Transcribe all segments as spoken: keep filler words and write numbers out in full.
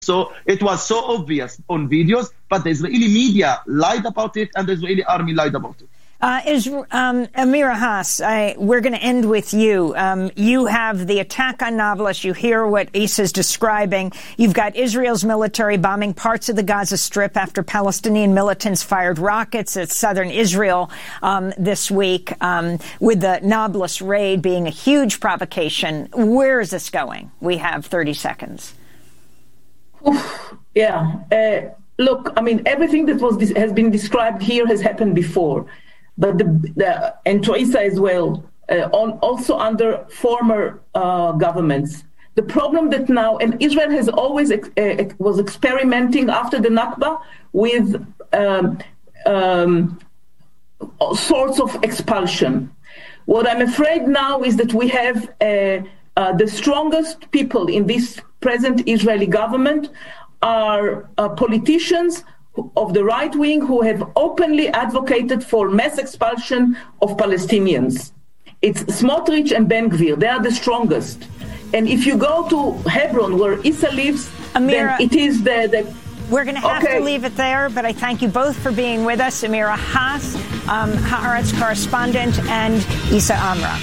So it was so obvious on videos, but the Israeli media lied about it and the Israeli army lied about it. Uh, is, um, Amira Haas, I, we're going to end with you. Um, you have the attack on Nablus. You hear what Isa's describing. You've got Israel's military bombing parts of the Gaza Strip after Palestinian militants fired rockets at southern Israel um, this week, um, with the Nablus raid being a huge provocation. Where is this going? We have thirty seconds. Oof, yeah. Uh, look, I mean, everything that was has been described here has happened before. But the, the and to Isa as well, uh, on, also under former uh, governments. The problem that now, and Israel has always ex- uh, was experimenting after the Nakba with um, um, all sorts of expulsion. What I'm afraid now is that we have uh, uh, the strongest people in this present Israeli government are uh, politicians of the right wing who have openly advocated for mass expulsion of Palestinians. It's Smotrich and Ben Gvir. They are the strongest. And if you go to Hebron, where Isa lives, Amira, then it is the... the we're going to have okay. to leave it there, but I thank you both for being with us. Amira Haas, um, Haaretz correspondent, and Isa Amra.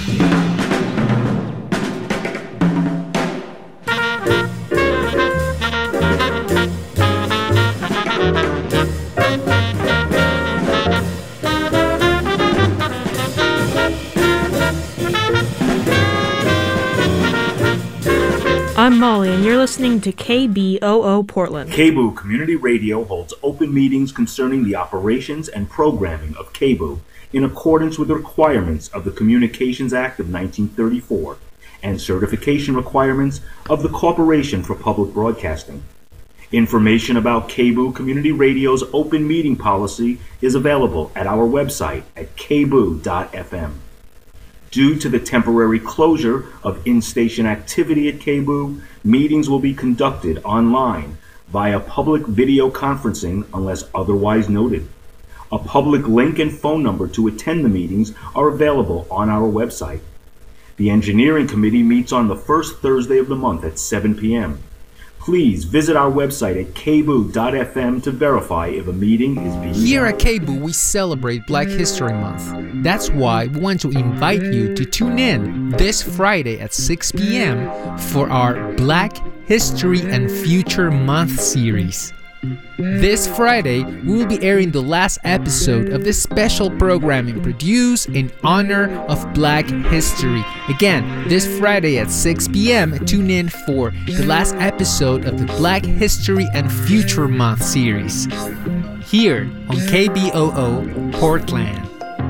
I'm Molly, and you're listening to K B O O Portland. K B O O Community Radio holds open meetings concerning the operations and programming of K B O O in accordance with the requirements of the Communications Act of nineteen thirty-four and certification requirements of the Corporation for Public Broadcasting. Information about K B O O Community Radio's open meeting policy is available at our website at k b o dot f m. Due to the temporary closure of in-station activity at K B O O, meetings will be conducted online via public video conferencing unless otherwise noted. A public link and phone number to attend the meetings are available on our website. The Engineering Committee meets on the first Thursday of the month at seven p.m. Please visit our website at k b o dot f m to verify if a meeting is being Here held. at K B O O, we celebrate Black History Month. That's why we want to invite you to tune in this Friday at six p.m. for our Black History and Future Month series. This Friday, we will be airing the last episode of this special programming produced in honor of Black History. Again, this Friday at six p.m., tune in for the last episode of the Black History and Future Month series. Here on K B O O Portland.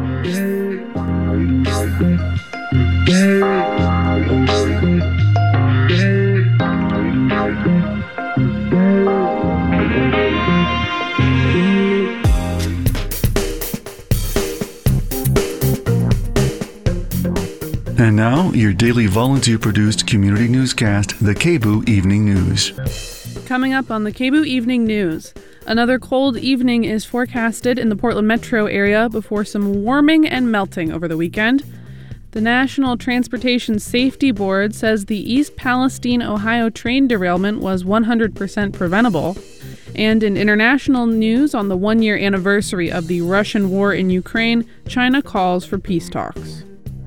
And now, your daily volunteer-produced community newscast, the K B O O Evening News. Coming up on the K B O O Evening News, another cold evening is forecasted in the Portland metro area before some warming and melting over the weekend. The National Transportation Safety Board says the East Palestine, Ohio train derailment was one hundred percent preventable. And in international news, on the one-year anniversary of the Russian war in Ukraine, China calls for peace talks.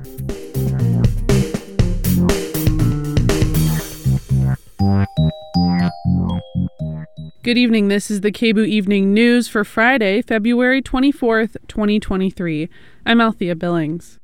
Good evening, this is the K B O O Evening News for Friday, February twenty-fourth, twenty twenty-three. I'm Althea Billings.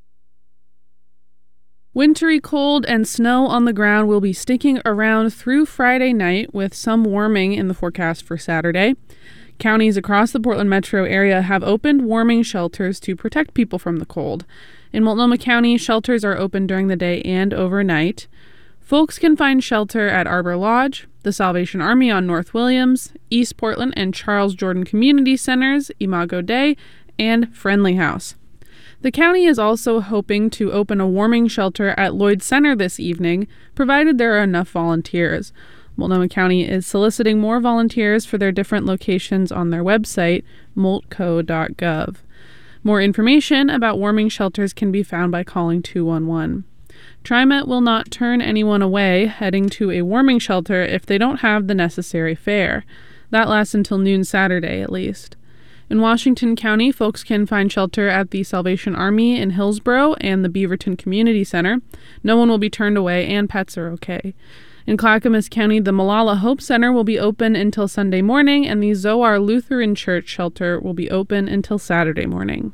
Wintry cold and snow on the ground will be sticking around through Friday night, with some warming in the forecast for Saturday. Counties across the Portland metro area have opened warming shelters to protect people from the cold. In Multnomah County, shelters are open during the day and overnight. Folks can find shelter at Arbor Lodge, the Salvation Army on North Williams, East Portland and Charles Jordan Community Centers, Imago Dei, and Friendly House. The county is also hoping to open a warming shelter at Lloyd Center this evening, provided there are enough volunteers. Multnomah County is soliciting more volunteers for their different locations on their website, multco dot gov. More information about warming shelters can be found by calling two one one. TriMet will not turn anyone away heading to a warming shelter if they don't have the necessary fare. That lasts until noon Saturday, at least. In Washington County, folks can find shelter at the Salvation Army in Hillsborough and the Beaverton Community Center. No one will be turned away, and pets are okay. In Clackamas County, the Malala Hope Center will be open until Sunday morning, and the Zoar Lutheran Church shelter will be open until Saturday morning.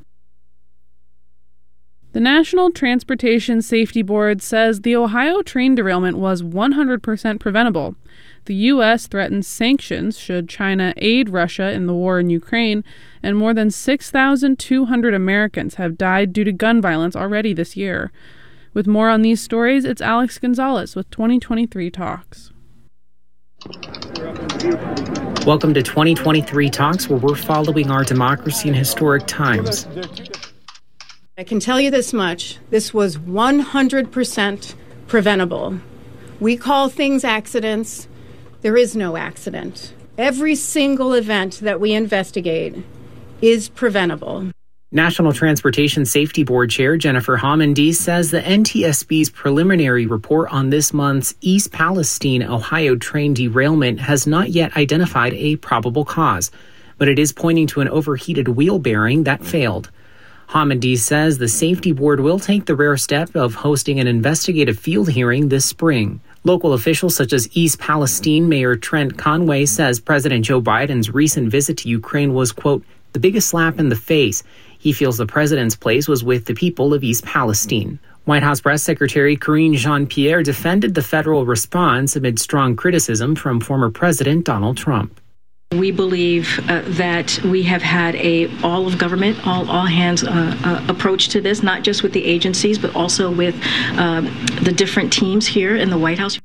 The National Transportation Safety Board says the Ohio train derailment was one hundred percent preventable. The U S threatens sanctions should China aid Russia in the war in Ukraine, and more than six thousand two hundred Americans have died due to gun violence already this year. With more on these stories, it's Alex Gonzalez with twenty twenty-three Talks. Welcome to twenty twenty-three Talks, where we're following our democracy in historic times. I can tell you this much. This was one hundred percent preventable. We call things accidents. There is no accident. Every single event that we investigate is preventable. National Transportation Safety Board Chair Jennifer Homendy says the N T S B's preliminary report on this month's East Palestine, Ohio train derailment has not yet identified a probable cause, but it is pointing to an overheated wheel bearing that failed. Homendy says the safety board will take the rare step of hosting an investigative field hearing this spring. Local officials such as East Palestine Mayor Trent Conway says President Joe Biden's recent visit to Ukraine was, quote, the biggest slap in the face. He feels the president's place was with the people of East Palestine. White House Press Secretary Karine Jean-Pierre defended the federal response amid strong criticism from former President Donald Trump. We believe uh, that we have had a all of government, all all hands uh, uh, approach to this, not just with the agencies, but also with uh, the different teams here in the White House.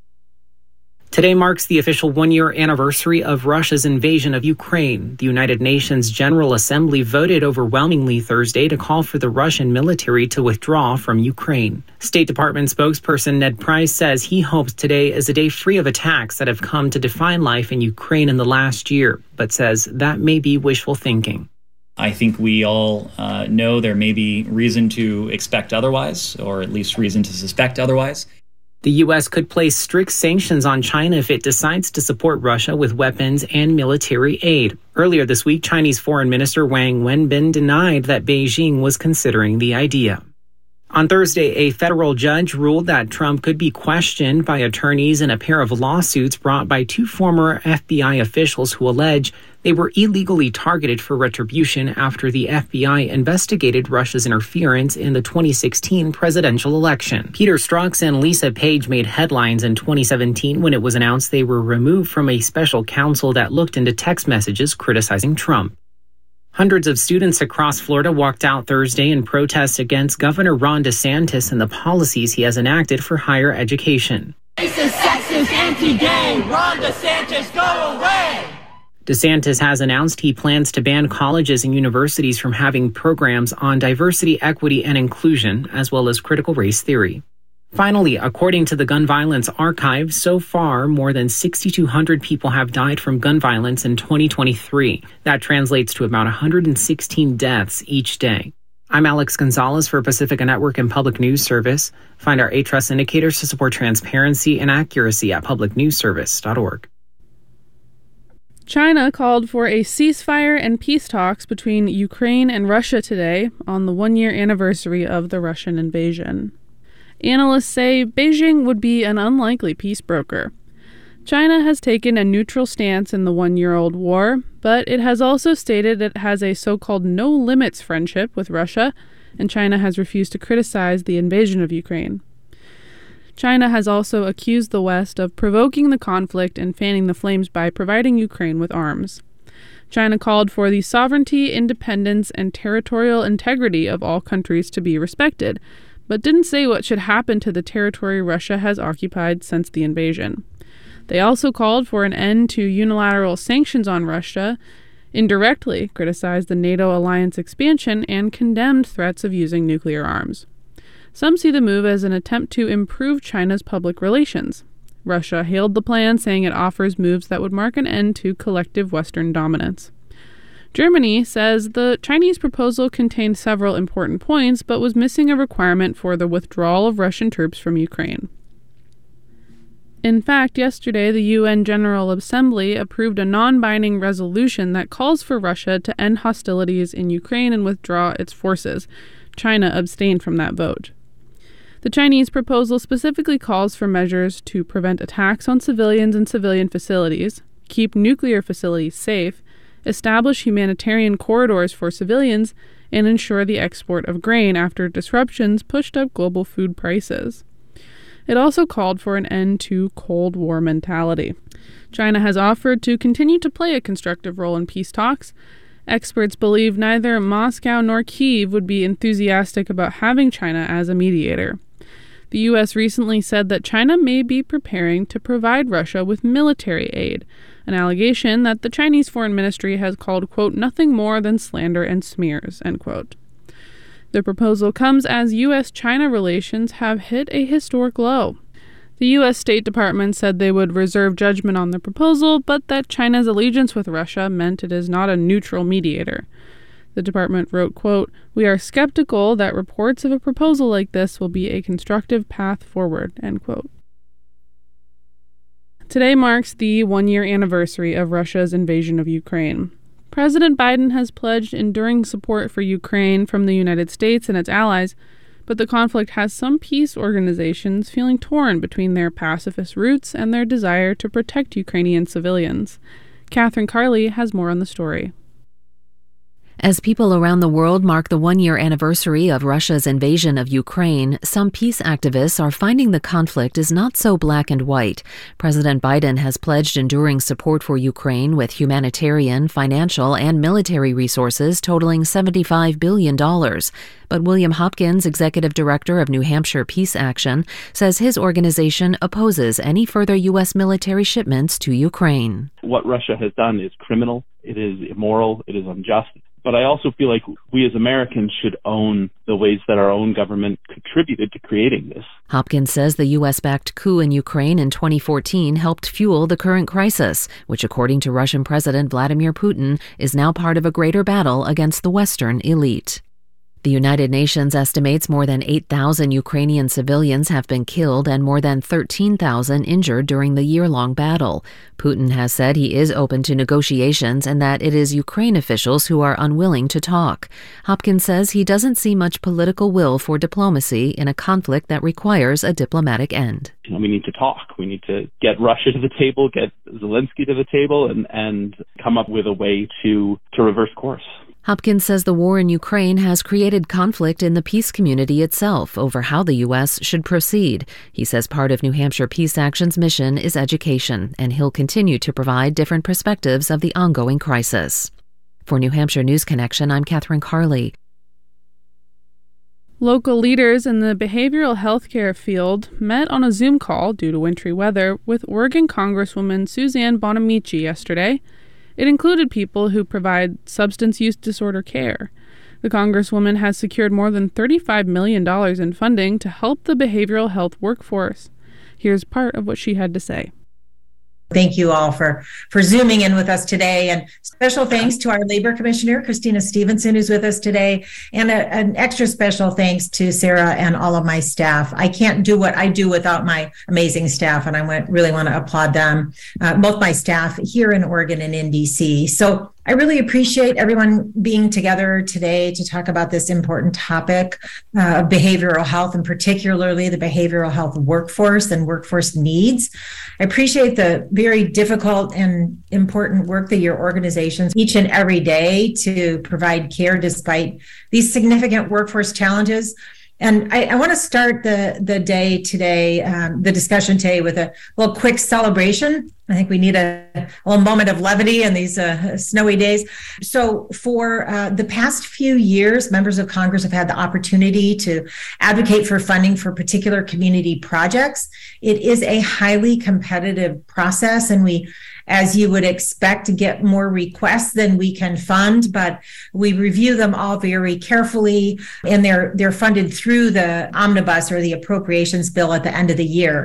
Today marks the official one-year anniversary of Russia's invasion of Ukraine. The United Nations General Assembly voted overwhelmingly Thursday to call for the Russian military to withdraw from Ukraine. State Department spokesperson Ned Price says he hopes today is a day free of attacks that have come to define life in Ukraine in the last year, but says that may be wishful thinking. I think we all uh, know there may be reason to expect otherwise, or at least reason to suspect otherwise. The U S could place strict sanctions on China if it decides to support Russia with weapons and military aid. Earlier this week, Chinese Foreign Minister Wang Wenbin denied that Beijing was considering the idea. On Thursday, a federal judge ruled that Trump could be questioned by attorneys in a pair of lawsuits brought by two former F B I officials who allege they were illegally targeted for retribution after the F B I investigated Russia's interference in the twenty sixteen presidential election. Peter Strzok and Lisa Page made headlines in twenty seventeen when it was announced they were removed from a special counsel that looked into text messages criticizing Trump. Hundreds of students across Florida walked out Thursday in protest against Governor Ron DeSantis and the policies he has enacted for higher education. Racist, sexist, anti-gay, Ron DeSantis, go away! DeSantis has announced he plans to ban colleges and universities from having programs on diversity, equity, and inclusion, as well as critical race theory. Finally, according to the Gun Violence Archive, so far, more than six thousand two hundred people have died from gun violence in twenty twenty-three. That translates to about one hundred sixteen deaths each day. I'm Alex Gonzalez for Pacifica Network and Public News Service. Find our A-Trust indicators to support transparency and accuracy at public news service dot org. China called for a ceasefire and peace talks between Ukraine and Russia today on the one-year anniversary of the Russian invasion. Analysts say Beijing would be an unlikely peace broker. China has taken a neutral stance in the one-year-old war, but it has also stated it has a so-called no-limits friendship with Russia, and China has refused to criticize the invasion of Ukraine. China has also accused the West of provoking the conflict and fanning the flames by providing Ukraine with arms. China called for the sovereignty, independence, and territorial integrity of all countries to be respected, but didn't say what should happen to the territory Russia has occupied since the invasion. They also called for an end to unilateral sanctions on Russia, indirectly criticized the NATO alliance expansion, and condemned threats of using nuclear arms. Some see the move as an attempt to improve China's public relations. Russia hailed the plan, saying it offers moves that would mark an end to collective Western dominance. Germany says the Chinese proposal contained several important points, but was missing a requirement for the withdrawal of Russian troops from Ukraine. In fact, yesterday the U N General Assembly approved a non-binding resolution that calls for Russia to end hostilities in Ukraine and withdraw its forces. China abstained from that vote. The Chinese proposal specifically calls for measures to prevent attacks on civilians and civilian facilities, keep nuclear facilities safe, establish humanitarian corridors for civilians, and ensure the export of grain after disruptions pushed up global food prices. It also called for an end to Cold War mentality. China has offered to continue to play a constructive role in peace talks. Experts believe neither Moscow nor Kyiv would be enthusiastic about having China as a mediator. The U S recently said that China may be preparing to provide Russia with military aid, an allegation that the Chinese Foreign Ministry has called, quote, nothing more than slander and smears, end quote. The proposal comes as U S-China relations have hit a historic low. The U S State Department said they would reserve judgment on the proposal, but that China's allegiance with Russia meant it is not a neutral mediator. The department wrote, quote, we are skeptical that reports of a proposal like this will be a constructive path forward, end quote. Today marks the one-year anniversary of Russia's invasion of Ukraine. President Biden has pledged enduring support for Ukraine from the United States and its allies, but the conflict has some peace organizations feeling torn between their pacifist roots and their desire to protect Ukrainian civilians. Catherine Carley has more on the story. As people around the world mark the one-year anniversary of Russia's invasion of Ukraine, some peace activists are finding the conflict is not so black and white. President Biden has pledged enduring support for Ukraine with humanitarian, financial, and military resources totaling seventy-five billion dollars. But William Hopkins, executive director of New Hampshire Peace Action, says his organization opposes any further U S military shipments to Ukraine. What Russia has done is criminal, it is immoral, it is unjust. But I also feel like we as Americans should own the ways that our own government contributed to creating this. Hopkins says the U S-backed coup in Ukraine in twenty fourteen helped fuel the current crisis, which, according to Russian President Vladimir Putin, is now part of a greater battle against the Western elite. The United Nations estimates more than eight thousand Ukrainian civilians have been killed and more than thirteen thousand injured during the year-long battle. Putin has said he is open to negotiations and that it is Ukraine officials who are unwilling to talk. Hopkins says he doesn't see much political will for diplomacy in a conflict that requires a diplomatic end. You know, we need to talk. We need to get Russia to the table, get Zelensky to the table, and, and come up with a way to, to reverse course. Hopkins says the war in Ukraine has created conflict in the peace community itself over how the U S should proceed. He says part of New Hampshire Peace Action's mission is education, and he'll continue to provide different perspectives of the ongoing crisis. For New Hampshire News Connection, I'm Catherine Carley. Local leaders in the behavioral health care field met on a Zoom call due to wintry weather with Oregon Congresswoman Suzanne Bonamici yesterday. It included people who provide substance use disorder care. The Congresswoman has secured more than thirty-five million dollars in funding to help the behavioral health workforce. Here's part of what she had to say. Thank you all for, for Zooming in with us today. And special thanks to our Labor Commissioner, Christina Stevenson, who's with us today. And a, an extra special thanks to Sarah and all of my staff. I can't do what I do without my amazing staff, and I want, really want to applaud them, uh, both my staff here in Oregon and in D C. So I really appreciate everyone being together today to talk about this important topic uh, of behavioral health, and particularly the behavioral health workforce and workforce needs. I appreciate the very difficult and important work that your organizations each and every day to provide care despite these significant workforce challenges. And I, I want to start the, the day today, um, the discussion today, with a little quick celebration. I think we need a, a little moment of levity in these uh, snowy days. So for uh, the past few years, members of Congress have had the opportunity to advocate for funding for particular community projects. It is a highly competitive process, and we, as you would expect, to get more requests than we can fund, but we review them all very carefully, and they're they're funded through the omnibus or the appropriations bill at the end of the year.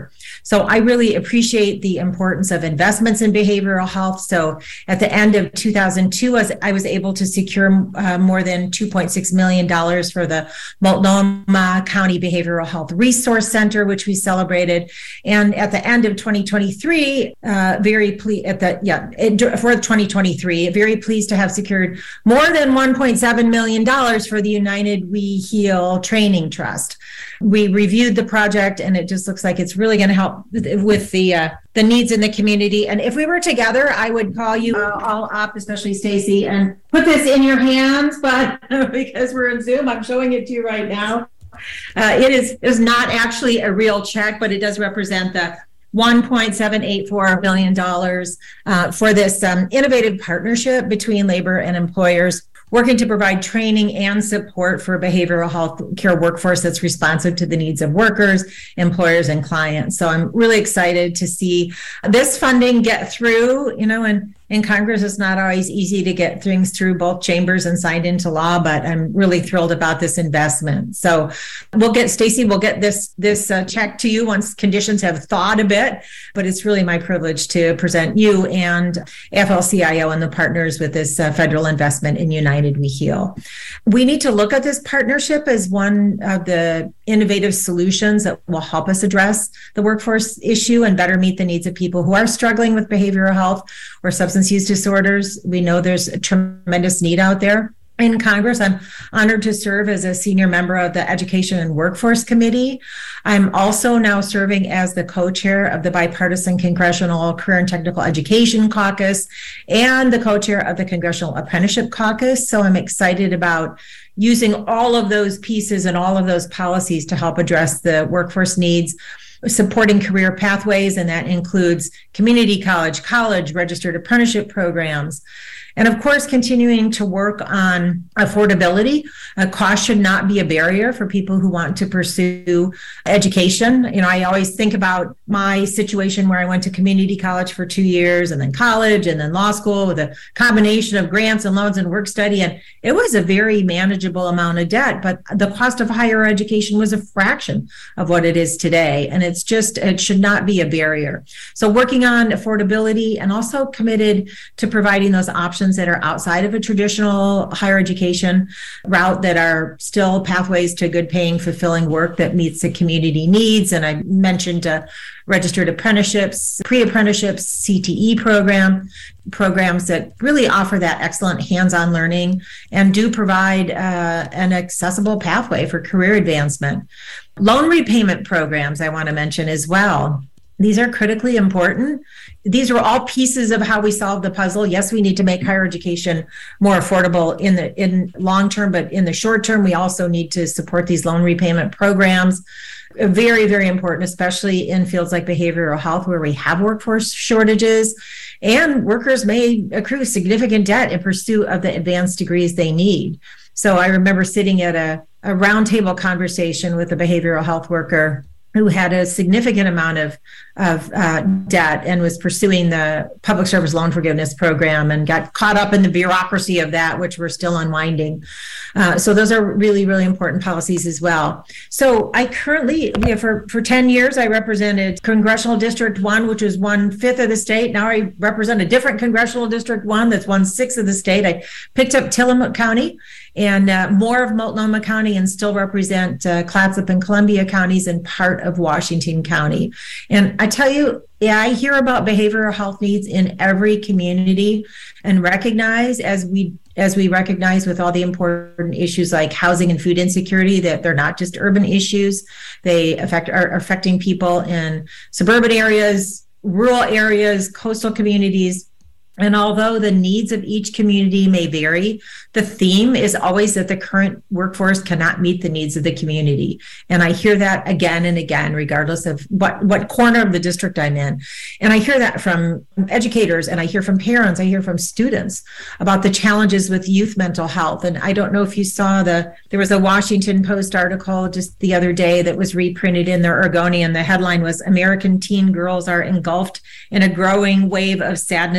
So I really appreciate the importance of investments in behavioral health. So at the end of two thousand two, as I was able to secure uh, more than two point six million dollars for the Multnomah County Behavioral Health Resource Center, which we celebrated. And at the end of twenty twenty-three, uh, very pleased at the, yeah, it, for twenty twenty-three, very pleased to have secured more than one point seven million dollars for the United We Heal Training Trust. We reviewed the project, and it just looks like it's really going to help with the uh, the needs in the community. And if we were together, I would call you uh, all up, especially Stacy, and put this in your hands. But because we're in Zoom, I'm showing it to you right now. Uh, it is is not actually a real check, but it does represent the one point seven eight four billion dollars uh, for this um, innovative partnership between labor and employers, working to provide training and support for a behavioral health care workforce that's responsive to the needs of workers, employers, and clients. So I'm really excited to see this funding get through, you know, and in Congress, it's not always easy to get things through both chambers and signed into law, but I'm really thrilled about this investment. So we'll get, Stacy, we'll get this this uh, check to you once conditions have thawed a bit, but it's really my privilege to present you and A F L C I O and the partners with this uh, federal investment in United We Heal. We need to look at this partnership as one of the innovative solutions that will help us address the workforce issue and better meet the needs of people who are struggling with behavioral health or substance use disorders. We know there's a tremendous need out there. In Congress, I'm honored to serve as a senior member of the Education and Workforce Committee. I'm also now serving as the co-chair of the Bipartisan Congressional Career and Technical Education Caucus and the co-chair of the Congressional Apprenticeship Caucus. So I'm excited about using all of those pieces and all of those policies to help address the workforce needs, supporting career pathways, and that includes community college, college, registered apprenticeship programs. And of course, continuing to work on affordability. Uh, cost should not be a barrier for people who want to pursue education. You know, I always think about my situation where I went to community college for two years and then college and then law school with a combination of grants and loans and work study. And it was a very manageable amount of debt, but the cost of higher education was a fraction of what it is today. And it's just, it should not be a barrier. So working on affordability and also committed to providing those options that are outside of a traditional higher education route that are still pathways to good paying, fulfilling work that meets the community needs. And I mentioned uh, registered apprenticeships, pre-apprenticeships, C T E program, programs that really offer that excellent hands-on learning and do provide uh, an accessible pathway for career advancement. Loan repayment programs I want to mention as well. These are critically important. These are all pieces of how we solve the puzzle. Yes, we need to make higher education more affordable in the in long term, but in the short term, we also need to support these loan repayment programs. Very, very important, especially in fields like behavioral health, where we have workforce shortages and workers may accrue significant debt in pursuit of the advanced degrees they need. So I remember sitting at a, a roundtable conversation with a behavioral health worker who had a significant amount of, of uh, debt and was pursuing the Public Service Loan Forgiveness Program and got caught up in the bureaucracy of that, which we're still unwinding. Uh, so those are really, really important policies as well. So I currently, you know, for, for ten years, I represented Congressional District one, which was one-fifth of the state. Now I represent a different Congressional District one that's one-sixth of the state. I picked up Tillamook County and uh, more of Multnomah County and still represent uh, Clatsop and Columbia counties and part of Washington County. And I tell you, yeah, I hear about behavioral health needs in every community and recognize as we as we recognize with all the important issues like housing and food insecurity that they're not just urban issues. They affect are affecting people in suburban areas, rural areas, coastal communities. And although the needs of each community may vary, the theme is always that the current workforce cannot meet the needs of the community. And I hear that again and again, regardless of what, what corner of the district I'm in. And I hear that from educators, and I hear from parents, I hear from students about the challenges with youth mental health. And I don't know if you saw the, there was a Washington Post article just the other day that was reprinted in the Oregonian. The headline was, "American teen girls are engulfed in a growing wave of sadness, violence,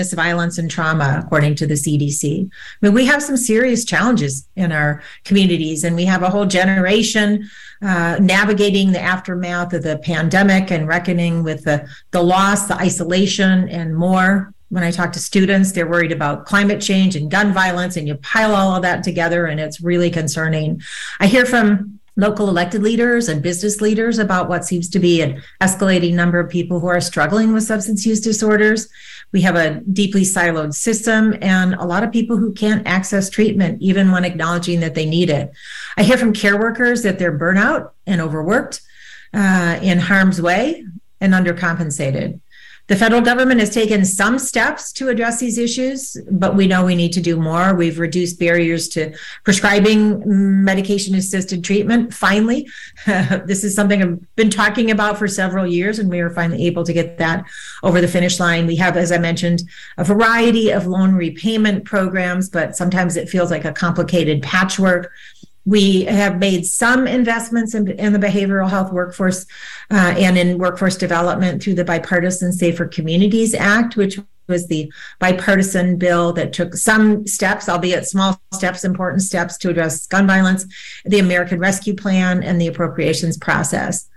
violence and trauma, according to the C D C. I mean, we have some serious challenges in our communities, and we have a whole generation uh, navigating the aftermath of the pandemic and reckoning with the, the loss, the isolation, and more. When I talk to students, they're worried about climate change and gun violence, and you pile all of that together, and it's really concerning. I hear from local elected leaders and business leaders about what seems to be an escalating number of people who are struggling with substance use disorders. We have a deeply siloed system and a lot of people who can't access treatment, even when acknowledging that they need it. I hear from care workers that they're burnout and overworked, uh, in harm's way, and undercompensated. The federal government has taken some steps to address these issues, but we know we need to do more. We've reduced barriers to prescribing medication-assisted treatment, finally. This is something I've been talking about for several years, and we were finally able to get that over the finish line. We have, as I mentioned, a variety of loan repayment programs, but sometimes it feels like a complicated patchwork. We have made some investments in, in the behavioral health workforce uh, and in workforce development through the Bipartisan Safer Communities Act, which was the bipartisan bill that took some steps, albeit small steps, important steps to address gun violence, the American Rescue Plan, and the appropriations process.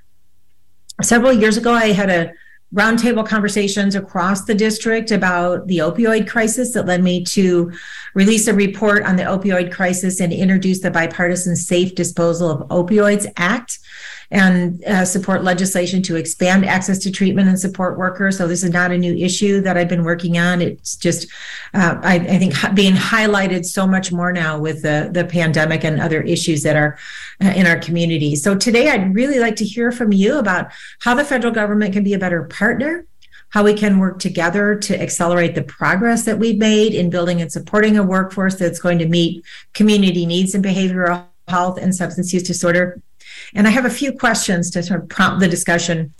Several years ago, I had a roundtable conversations across the district about the opioid crisis that led me to release a report on the opioid crisis and introduce the Bipartisan Safe Disposal of Opioids Act and uh, support legislation to expand access to treatment and support workers. So this is not a new issue that I've been working on. It's just, uh, I, I think, being highlighted so much more now with the, the pandemic and other issues that are uh, in our community. So today, I'd really like to hear from you about how the federal government can be a better partner, how we can work together to accelerate the progress that we've made in building and supporting a workforce that's going to meet community needs in behavioral health and substance use disorder. And I have a few questions to sort of prompt the discussion.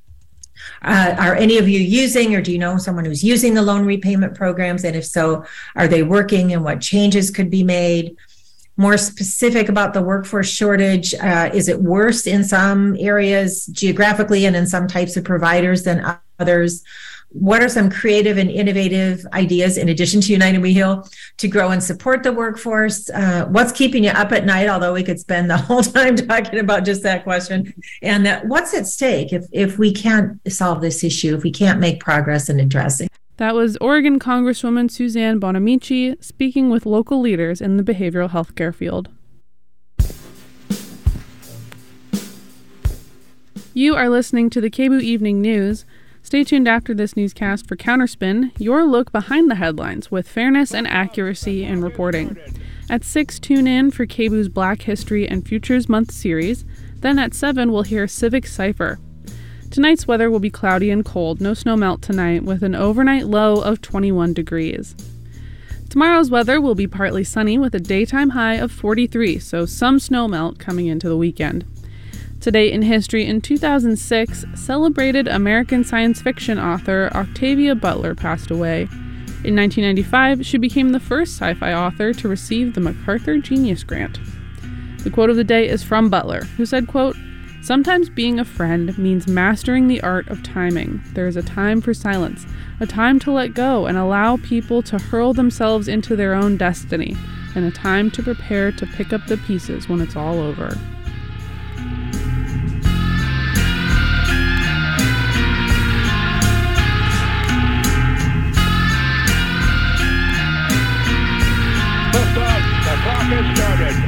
Uh, are any of you using, or do you know someone who's using the loan repayment programs? And if so, are they working, and what changes could be made? More specific about the workforce shortage, uh, is it worse in some areas geographically and in some types of providers than others? What are some creative and innovative ideas, in addition to United We Heal, to grow and support the workforce? Uh, what's keeping you up at night, although we could spend the whole time talking about just that question? And uh, what's at stake if, if we can't solve this issue, if we can't make progress in addressing? That was Oregon Congresswoman Suzanne Bonamici speaking with local leaders in the behavioral health care field. You are listening to the K B O O Evening News. Stay tuned after this newscast for Counterspin, your look behind the headlines with fairness and accuracy in reporting. At six, tune in for K B O O's Black History and Futures Month series. Then at seven, we'll hear Civic Cypher. Tonight's weather will be cloudy and cold, no snow melt tonight, with an overnight low of twenty-one degrees. Tomorrow's weather will be partly sunny with a daytime high of forty-three, so some snow melt coming into the weekend. Today in history, in two thousand six, celebrated American science fiction author Octavia Butler passed away. In nineteen ninety-five, she became the first sci-fi author to receive the MacArthur Genius Grant. The quote of the day is from Butler, who said, quote, "Sometimes being a friend means mastering the art of timing. There is a time for silence, a time to let go and allow people to hurl themselves into their own destiny, and a time to prepare to pick up the pieces when it's all over." The clock has started.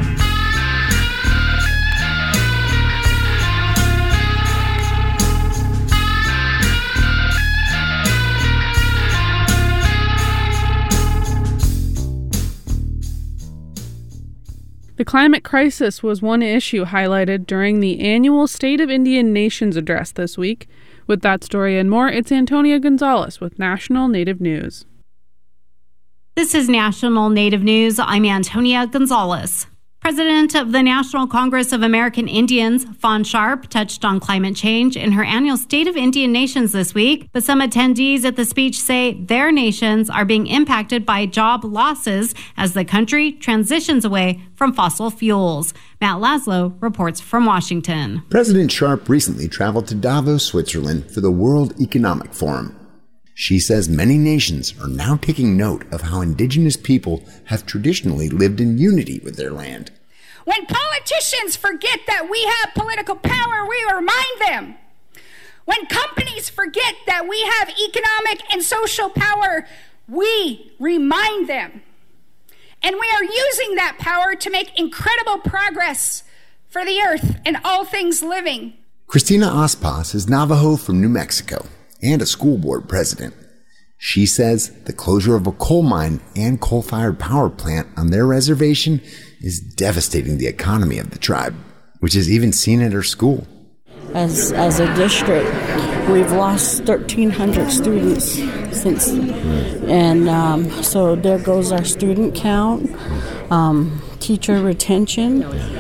The climate crisis was one issue highlighted during the annual State of Indian Nations address this week. With that story and more, it's Antonia Gonzalez with National Native News. This is National Native News. I'm Antonia Gonzalez. President of the National Congress of American Indians, Fawn Sharp, touched on climate change in her annual State of Indian Nations this week, but some attendees at the speech say their nations are being impacted by job losses as the country transitions away from fossil fuels. Matt Laszlo reports from Washington. President Sharp recently traveled to Davos, Switzerland for the World Economic Forum. She says many nations are now taking note of how indigenous people have traditionally lived in unity with their land. When politicians forget that we have political power, we remind them. When companies forget that we have economic and social power, we remind them. And we are using that power to make incredible progress for the earth and all things living. Cristina Aspas is Navajo from New Mexico and a school board president. She says the closure of a coal mine and coal-fired power plant on their reservation is devastating the economy of the tribe, which is even seen at her school. As as a district, we've lost thirteen hundred students since, and um, so there goes our student count, um, teacher retention.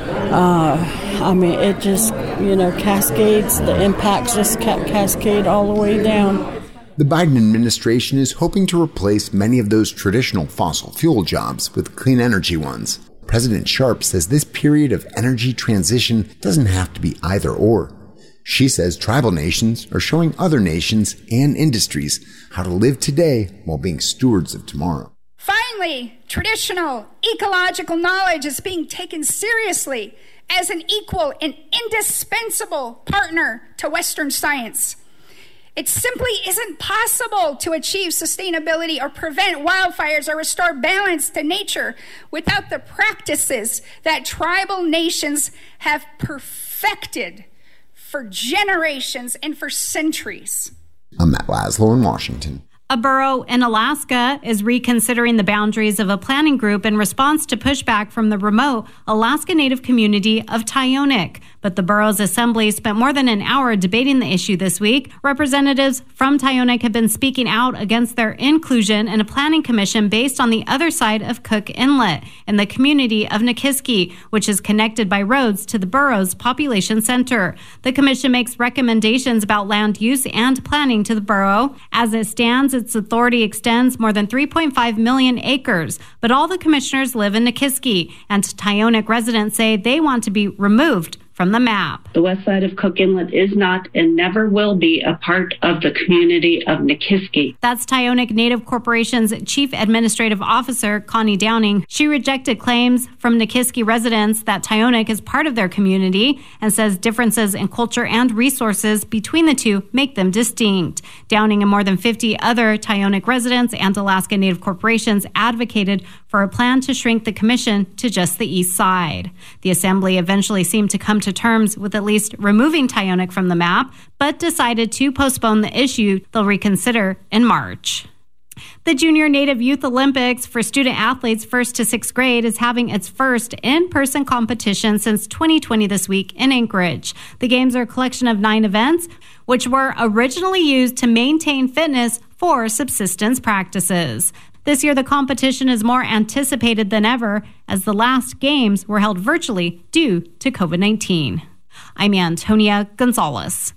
Uh, I mean, it just, you know, cascades, the impacts just ca- cascade all the way down. The Biden administration is hoping to replace many of those traditional fossil fuel jobs with clean energy ones. President Sharp says this period of energy transition doesn't have to be either or. She says tribal nations are showing other nations and industries how to live today while being stewards of tomorrow. Finally, traditional ecological knowledge is being taken seriously as an equal and indispensable partner to Western science. It simply isn't possible to achieve sustainability or prevent wildfires or restore balance to nature without the practices that tribal nations have perfected for generations and for centuries. I'm Matt Laszlo in Washington. A borough in Alaska is reconsidering the boundaries of a planning group in response to pushback from the remote Alaska Native community of Tyonek. But the borough's assembly spent more than an hour debating the issue this week. Representatives from Tyonek have been speaking out against their inclusion in a planning commission based on the other side of Cook Inlet in the community of Nikiski, which is connected by roads to the borough's population center. The commission makes recommendations about land use and planning to the borough. As it stands, its authority extends more than three point five million acres, but all the commissioners live in Nikiski, and Tyonek residents say they want to be removed from the map. The west side of Cook Inlet is not and never will be a part of the community of Nikiski. That's Tyonek Native Corporation's Chief Administrative Officer, Connie Downing. She rejected claims from Nikiski residents that Tyonek is part of their community and says differences in culture and resources between the two make them distinct. Downing and more than fifty other Tyonek residents and Alaska Native corporations advocated for a plan to shrink the commission to just the east side. The assembly eventually seemed to come to terms with at least removing Tyonek from the map, but decided to postpone the issue they'll reconsider in March. The Junior Native Youth Olympics for student athletes first to sixth grade is having its first in-person competition since twenty twenty this week in Anchorage. The games are a collection of nine events, which were originally used to maintain fitness for subsistence practices. This year, the competition is more anticipated than ever as the last games were held virtually due to covid nineteen. I'm Antonia Gonzalez.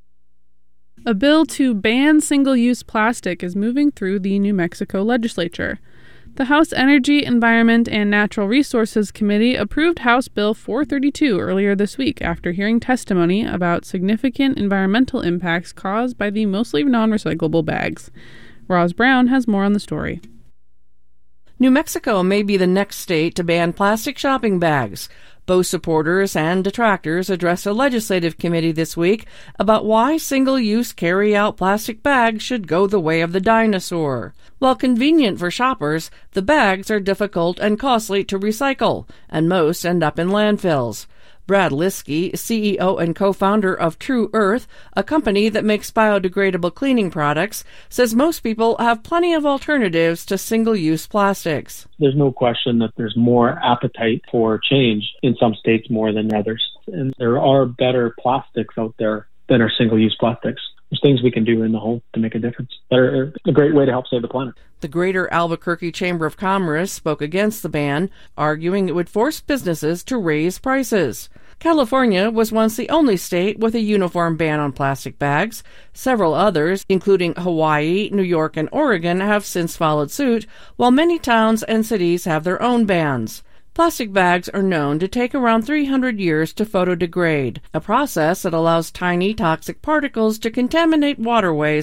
A bill to ban single-use plastic is moving through the New Mexico legislature. The House Energy, Environment, and Natural Resources Committee approved House Bill four thirty-two earlier this week after hearing testimony about significant environmental impacts caused by the mostly non-recyclable bags. Roz Brown has more on the story. New Mexico may be the next state to ban plastic shopping bags. Both supporters and detractors addressed a legislative committee this week about why single-use carry-out plastic bags should go the way of the dinosaur. While convenient for shoppers, the bags are difficult and costly to recycle, and most end up in landfills. Brad Liskey, C E O and co-founder of True Earth, a company that makes biodegradable cleaning products, says most people have plenty of alternatives to single-use plastics. There's no question that there's more appetite for change in some states more than others. And there are better plastics out there than are single-use plastics. There's things we can do in the home to make a difference. They're a great way to help save the planet. The Greater Albuquerque Chamber of Commerce spoke against the ban, arguing it would force businesses to raise prices. California was once the only state with a uniform ban on plastic bags. Several others, including Hawaii, New York, and Oregon, have since followed suit, while many towns and cities have their own bans. Plastic bags are known to take around three hundred years to photodegrade, a process that allows tiny toxic particles to contaminate waterways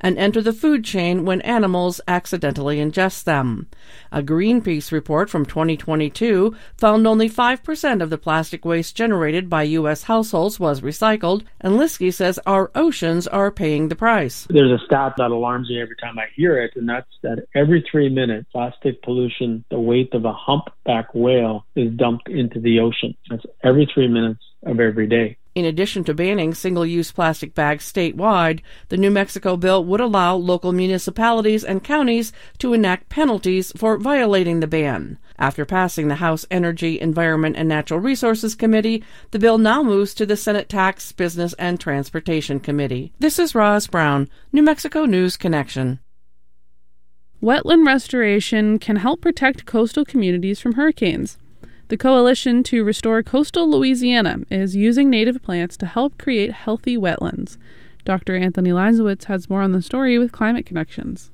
and enter the food chain when animals accidentally ingest them. A Greenpeace report from twenty twenty-two found only five percent of the plastic waste generated by U S households was recycled, and Liskey says our oceans are paying the price. There's a stat that alarms me every time I hear it, and that's that every three minutes, plastic pollution, the weight of a humpback whale, is dumped into the ocean. That's every three minutes of every day. In addition to banning single-use plastic bags statewide, the New Mexico bill would allow local municipalities and counties to enact penalties for violating the ban. After passing the House Energy, Environment, and Natural Resources Committee, the bill now moves to the Senate Tax, Business, and Transportation Committee. This is Roz Brown, New Mexico News Connection. Wetland restoration can help protect coastal communities from hurricanes. The Coalition to Restore Coastal Louisiana is using native plants to help create healthy wetlands. Doctor Anthony Leisowitz has more on the story with Climate Connections.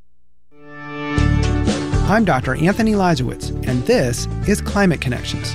I'm Doctor Anthony Leisowitz, and this is Climate Connections.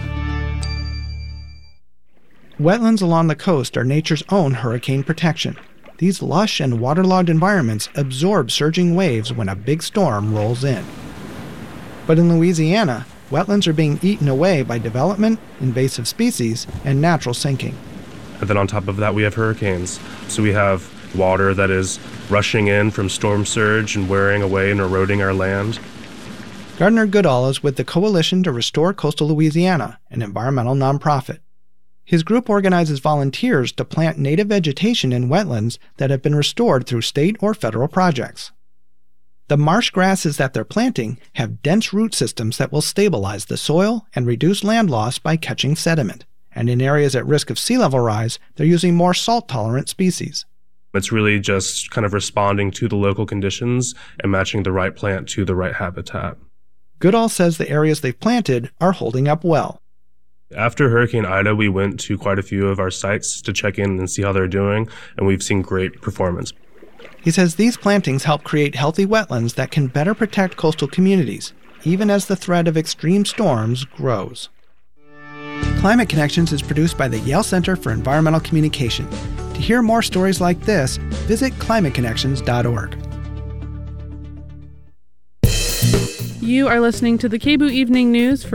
Wetlands along the coast are nature's own hurricane protection. These lush and waterlogged environments absorb surging waves when a big storm rolls in. But in Louisiana, wetlands are being eaten away by development, invasive species, and natural sinking. And then on top of that, we have hurricanes. So we have water that is rushing in from storm surge and wearing away and eroding our land. Gardner Goodall is with the Coalition to Restore Coastal Louisiana, an environmental nonprofit. His group organizes volunteers to plant native vegetation in wetlands that have been restored through state or federal projects. The marsh grasses that they're planting have dense root systems that will stabilize the soil and reduce land loss by catching sediment. And in areas at risk of sea level rise, they're using more salt-tolerant species. It's really just kind of responding to the local conditions and matching the right plant to the right habitat. Goodall says the areas they've planted are holding up well. After Hurricane Ida, we went to quite a few of our sites to check in and see how they're doing, and we've seen great performance. He says these plantings help create healthy wetlands that can better protect coastal communities, even as the threat of extreme storms grows. Climate Connections is produced by the Yale Center for Environmental Communication. To hear more stories like this, visit climate connections dot org. You are listening to the K B O O Evening News for